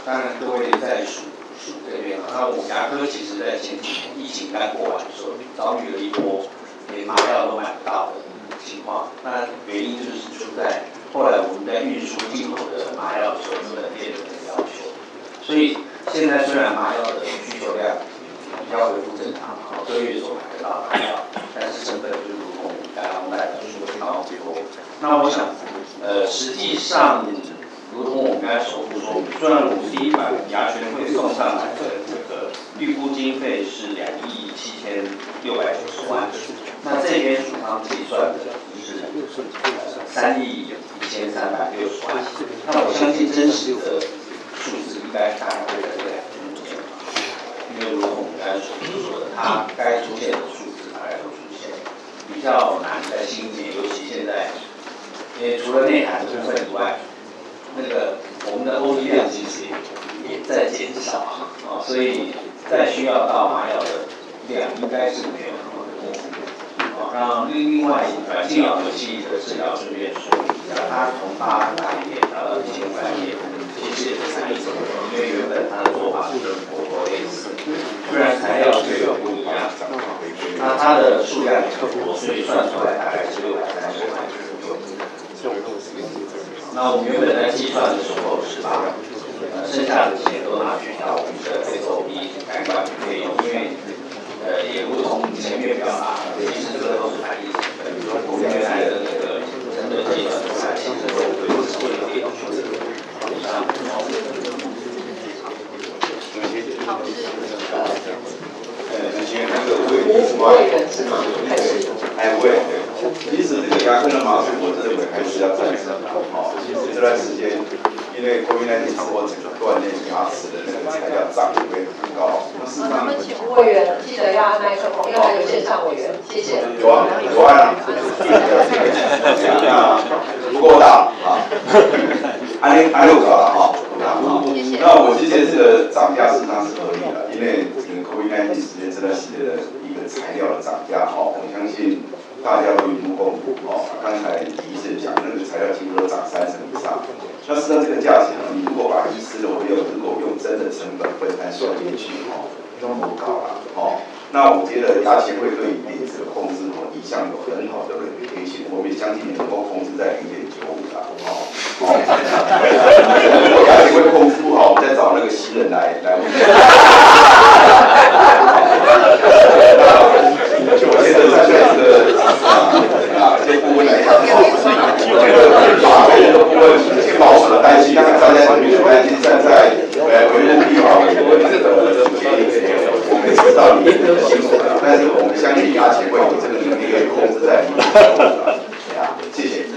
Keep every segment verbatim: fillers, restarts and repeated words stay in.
当然各位在属属这边，那我们牙科其实在前几年疫情刚过完的时候，遭遇了一波连麻药都买不到的情况。那原因就是出在后来我们在运输进口的麻药的时候，日本店的要求。所以现在虽然麻药的需求量比较恢复正常，好，个月所买得到麻药，但是成本就如同刚刚代表说的高很多。那我想，呃，实际上，如同我们刚才首副说明，虽然我们第一版牙权会送上来的这个预估经费是两亿七千六百九十万，那这边署方计算的是三亿一千三百六十万，那我相信真实的数字应该大概会在这两中间，因为如同我们刚才所说的，它该出现的数字大概都出现，比较难在新年，尤其现在。因为除了内涵的部分以外，那个我们的 O D 量其实也在减少啊，所以再需要到麻药的量应该是没有那么多。啊，那另另外软性咬合器的治疗顺便说明一下，它从八百页到一千五百页，其实也是三亿左右，因为原本它的做法是跟佛陀类似，虽然材料略有不一样，那它的数量也很多，所以算出来大概是六百三十万左右。那我们原本在计算的时候是把呃剩下的钱都拿去调我们的 S O P 改管的费用，因为呃也如同前面表达，其实这个都是反映成本，我们原来的那个成本计算出来，其实都会是会有一点数字。呃，之前那个会会员制吗？还是？ 哎，会。其实这个牙科的麻醉，我认为还是要战胜的。哦，其实这段时间，因为 COVID 十九 我整个锻炼牙齿的那个材料涨得会很高。事实上， 委员记得要按麦克风，因为还有线上委员，谢谢。 有啊，有啊。那不够大啊，安利安利搞了哈。那我之前这个涨价事实上是合理的，因为整个 COVID 十九 时间这段时间的一个材料的涨价，哈，我相信。大家都有目共睹哦。刚才李医生讲，那个材料几乎都涨三成以上。那实际上这个价钱，你如果把医师的费用，如果用真的成本分摊算进去，哦，都不高了哦。那我觉得牙协会对于品质的控制，哦，一向有很好的reputation，我们也相信也能够控制在零点九五啦，哦哦。如果牙协会控制不好，我们再找那个新人来来。我觉得站在这个啊，这部分来讲，这个法规的部分，先保守的担心，站在这边的担心，站在呃维护立法委员的这个建议这边，我们知道你的辛苦了，但是我们相信牙协会有这个能力可以控制在里面。啊，谢谢。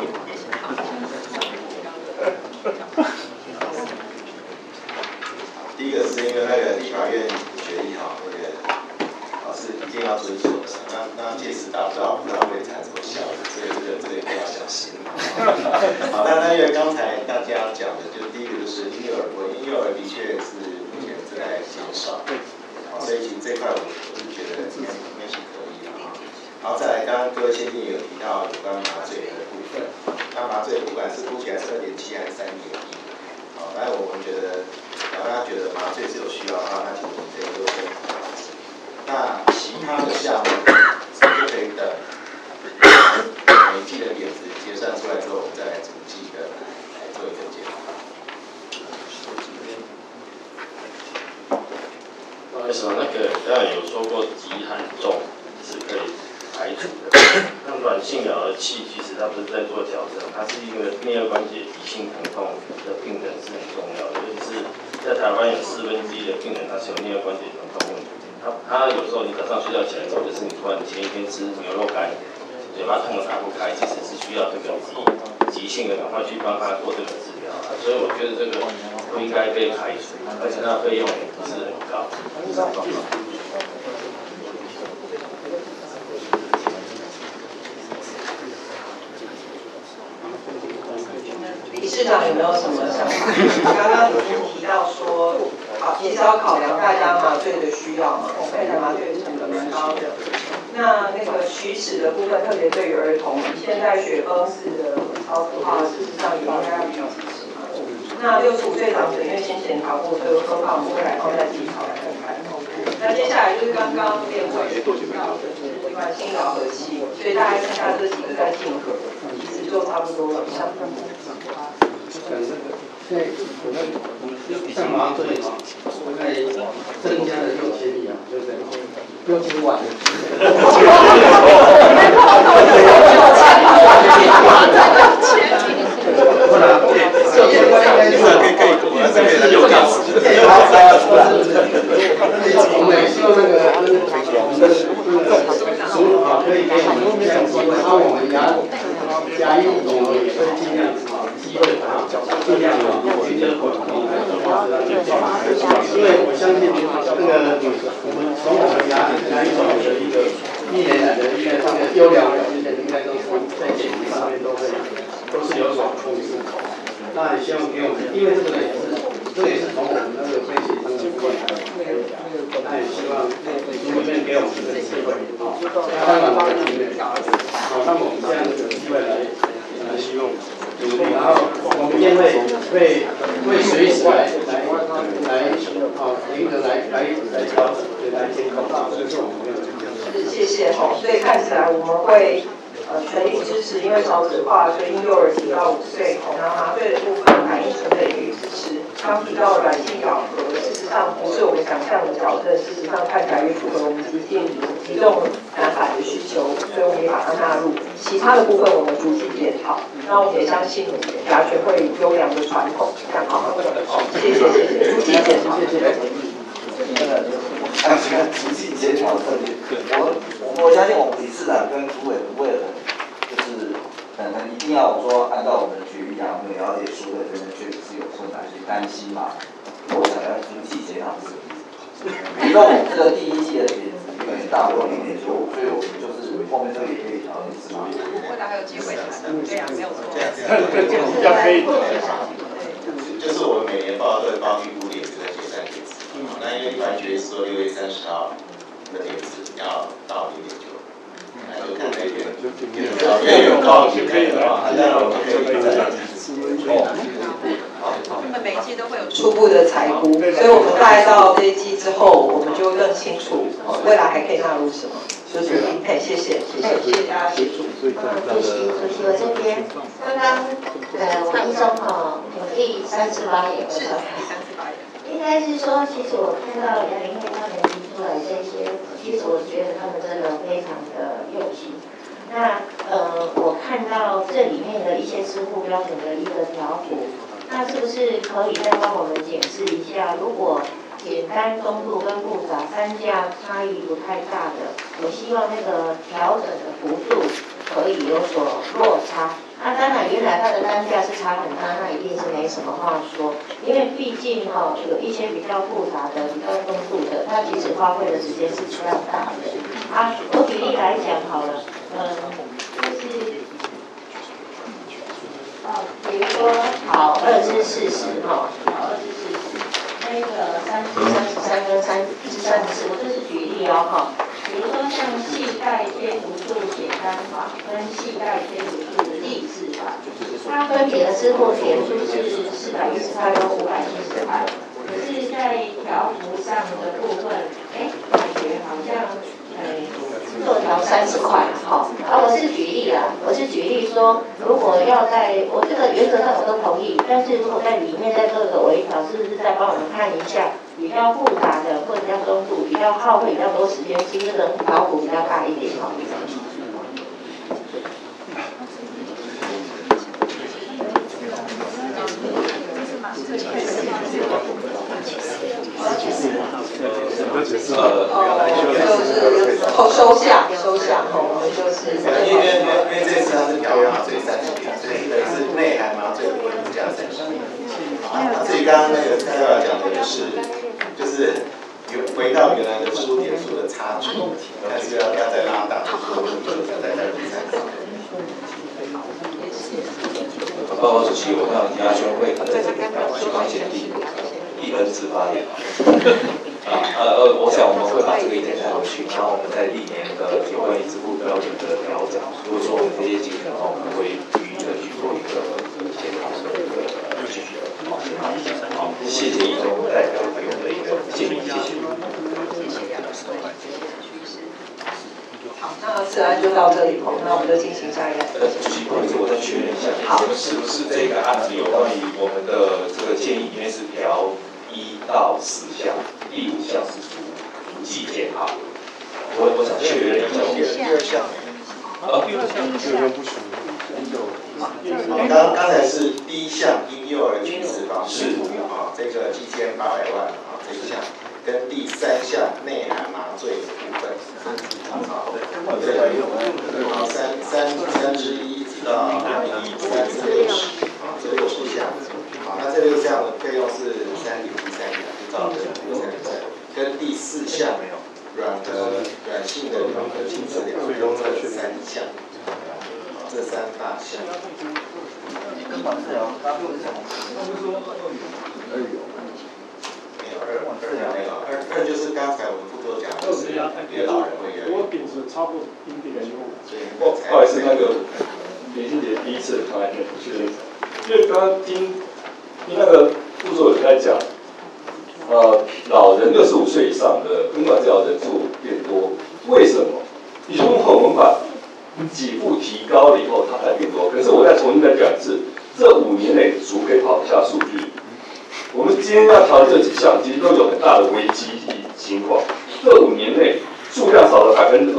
第一个是因为那个立法院决议哈，那个。是一定要遵守的，那那届时达不到，不知道会产什么效果，所以这个这个一定要小心。好，那那因为刚才大家讲的，就是第一个就是婴幼儿部分，婴幼儿的确是目前正在减少，好，所以其实这块我我是觉得应该应该是可以的哈。然后再来，刚刚各位先进也有提到有关麻醉的部分，那麻醉不管是估起来是二点七还是三点一，好，但是我们觉得，然后大家觉得麻醉是有需要的话，那其实我们可以优先考麻醉。那其他的项目就可以等每季的点子结算出来之后，我们再来逐季的来做一个检讨。 不好意思，那个刚才有说过极罕重是可以排除的，那软性咬合器其实它不是在做矫正，它是因为颞颌关节急性疼痛的病人是很重要的，尤其是在台湾有四分之一的病人他是有颞颌关节疼痛问题。他他有时候你早上睡觉起来之后，就是你突然前一天吃牛肉干，嘴巴痛的打不开，其实是需要这个急急性的赶快去帮他做这个治疗啊。所以我觉得这个不应该被排除，而且它的费用也不是很高。 理事长有没有什么想法？刚刚已经提到说。好，也是要考量大家麻醉的需要嘛，我看起来麻醉成本蛮高的。那那个龋齿的部分，特别对于儿童，现在雪崩式的超负荷，事实上也应该要比较支持嘛。 那六十五岁长者因为先前讨过，所以说把我们未来放在第一条来看看。那接下来就是刚刚辩会提到的是软性咬合器，所以大家看下这几个在竞合，其实就差不多了。像对，我们上麻醉哈，大概增加了六千亿啊，对不对？六千万。不然，六千万应该是可以有价值的。我们也希望那个那个那个署啊，可以给我们这样机会，啊，我们牙牙医总也会尽量啊，机会啊，尽量啊，寻求沟通，因为我相信那个我们从我们牙牙医总的一个一年来的一个这个优良表现，应该都是在检验上面都会都是有所控制。那也希望给我们，因为这个也是，这也是从我们那个非协商的部分来，那也希望组里面给我们这个机会，啊，当然我们经验，好，那么我们这样子的机会来，来希望努力，然后我们也会会会随时来来来，啊，严格来来来调整，来监控，这是我们要的。 谢谢哈，所以看起来我们会。呃，全力支持，因为少子化，所以婴幼儿提到五岁，然后麻醉的部分反应成本也可以支持。刚提到软性咬合，事实上不是我们想象的矫正，事实上看起来也符合我们急性体重难改的需求，所以我们也把它纳入。其他的部分我们逐细检讨，那我们也相信牙学会优良的传统，这样好吗？谢谢谢谢，逐细检讨，谢谢。 按这个逐细检讨策略，我我相信我们理事长跟主委不会很，就是很很一定要说按照我们的决议啊，我们了解书的真的确实是有困难，去担心嘛。我想要逐细检讨这个意思。比如说我们这个第一季的点子因为大过零点九五，所以我们就是后面这个也可以调整是吗？ 未来还有机会谈，对啊，没有错。 这样这样这样可以。就是我们每年报都会报预估点子跟决战点子。那因为团决说六月三十号的点子要到零点九，那就看那边越有高就可以了，当然我们可以再他们每一季都会有初步的财估，所以我们大概到这一季之后，我们就更清楚未来还可以纳入什么。就是匹配，谢谢，谢谢，谢谢大家协助。 主席，主席，我这边刚刚呃，我一中哈，有第三次发言， 是的，第三次发言。 应该是说，其实我看到杨林会他们提出来这些，其实我觉得他们真的非常的用心。那呃，我看到这里面的一些支付标准的一个条幅，那是不是可以再帮我们检视一下？如果简单、中度跟复杂三价差异不太大的，我希望那个调整的幅度可以有所落差。那、啊、当然，原来它的单价是差很大，那一定是没什么话说，因为毕竟哈、哦、有一些比较复杂的、比较中度的，它其实花费的时间是非常大的。啊，我举例来讲好了，嗯，就是哦，比如说好二至四十哈，好二至四十。那个三至三十三跟三至三十四，我这是举例哦哈。比如说像膝盖贴图数简单法跟膝盖贴图数的励志法，它分别的支付点数是四百一十块跟五百七十块，可是，在条幅上的部分，哎，感觉好像哎做条三十块，好，啊，我是举例啦，我是举例说，如果要在我这个原则上我都同意，但是如果在里面再做一个微调，是不是再帮我们看一下比较复杂的或者比较中度、比较耗费比较多时间，其实这个条幅比较大一点哈。 呃，就是收下收下哈，我们就是。 因为因为因为这次它是调麻醉三十点，所以等于是内含麻醉部分加三十点。啊，至于刚刚那个蔡教授讲的就是，就是回到原来的出点数的差距，还是要要再拉大，就是再再比赛。 报告主席，我让牙学会在这边希望先第一人自发言。啊呃呃，我想我们会把这个意见带回去，然后我们在历年的有关于支付标准的调整，如果说我们这些经验的话，我们会予以的去做一个检讨的一个继续。好，谢谢一中代表给我们的一个建议，谢谢。 好，那自然就到这里吼，那我们就进行下一个。 呃，主席，不好意思，我再确认一下， 好， 是不是这个案子有关于我们的这个建议里面是调一到四项，第五项是属不计检讨？我我想确认一下。 第二项。 啊，第二项。 第二项不属于。好，刚刚才是第一项婴幼儿取食方式，啊，这个七千八百万啊，这一项。跟第三项内含麻醉的部分，好，这个好三三三之一直到一三至六十，啊，这六十项，好，那这六项的费用是三点一三两，就照着三点三，跟第四项软和软性的融合性治疗，这三项，这三大项。 根本治疗，刚刚不是讲，哎呦。 没有二二没有二二就是刚才我们副座讲的是别的老人会员。 我秉持差不多一点五。 不好意思，那个林心杰第一次他来跟确认，因为刚刚听听那个副座有在讲，呃，老人六十五岁以上的根管治疗人数变多，为什么？如果我们把给付提高了以后，它才变多。可是我再重新再讲一次，这五年内足可以跑一下数据。我们今天要调这几项，其实都有很大的危机情况。这五年内数量少了百分之